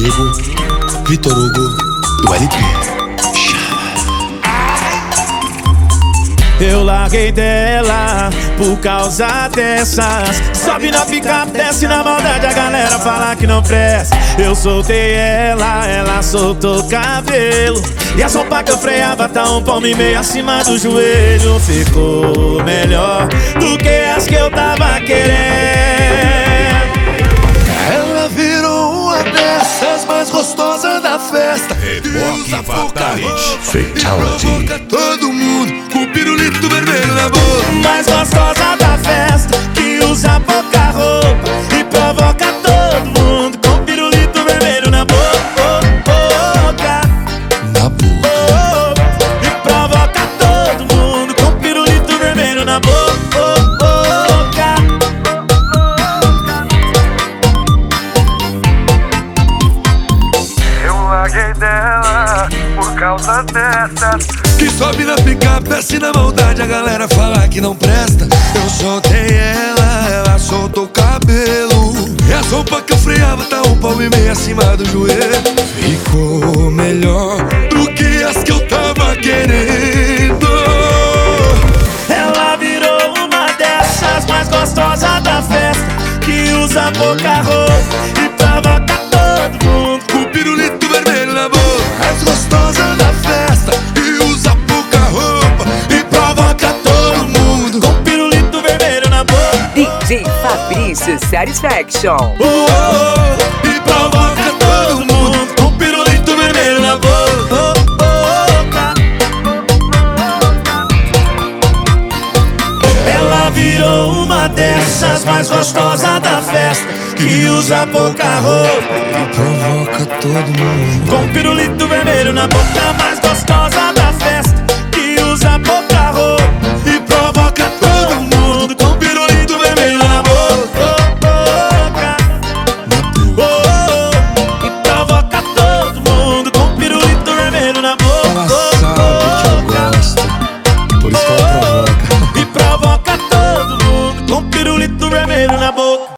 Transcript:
Diego, Vitor Hugo e o LP. Eu larguei dela por causa dessas. Sobe na picape, desce na maldade, a galera fala que não presta. Eu soltei ela soltou o cabelo. E a sopa que eu freava tá um palmo e meio acima do joelho. Ficou melhor do que as que eu tava querendo. Ela virou uma dessas mais gostosas da festa. Reboque Fatality. Fatality. Todo mundo com o pirulito vermelho na boca. Mais gostosa da festa, que usa pouca roupa e provoca todo mundo com pirulito vermelho na boca. Na boca. E provoca todo mundo com pirulito vermelho na boca. Eu larguei dela por causa dessas. Que sobe na picape, desce na maldade, a galera fala que não presta. Eu soltei ela soltou o cabelo. E a sopa que eu freava tá um palmo e meio acima do joelho. Ficou melhor do que as que eu tava querendo. Ela virou uma dessas mais gostosas da festa, que usa pouca roupa e provoca todo mundo Com o pirulito vermelho na boca. Mais gostosa da festa, e usa pouca roupa e provoca todo mundo com pirulito vermelho na boca. DJ Fabrício Satisfaction. E provoca todo mundo com pirulito vermelho na boca. Ela virou uma dessas mais gostosas da festa, que usa pouca roupa e provoca todo mundo com pirulito vermelho na boca. Mais gostosa da festa, que usa pouca roupa e provoca todo mundo com pirulito vermelho na boca. E provoca todo mundo com pirulito vermelho na boca. Ela sabe que eu gosto, por isso que ela provoca. E provoca todo mundo com pirulito vermelho na boca.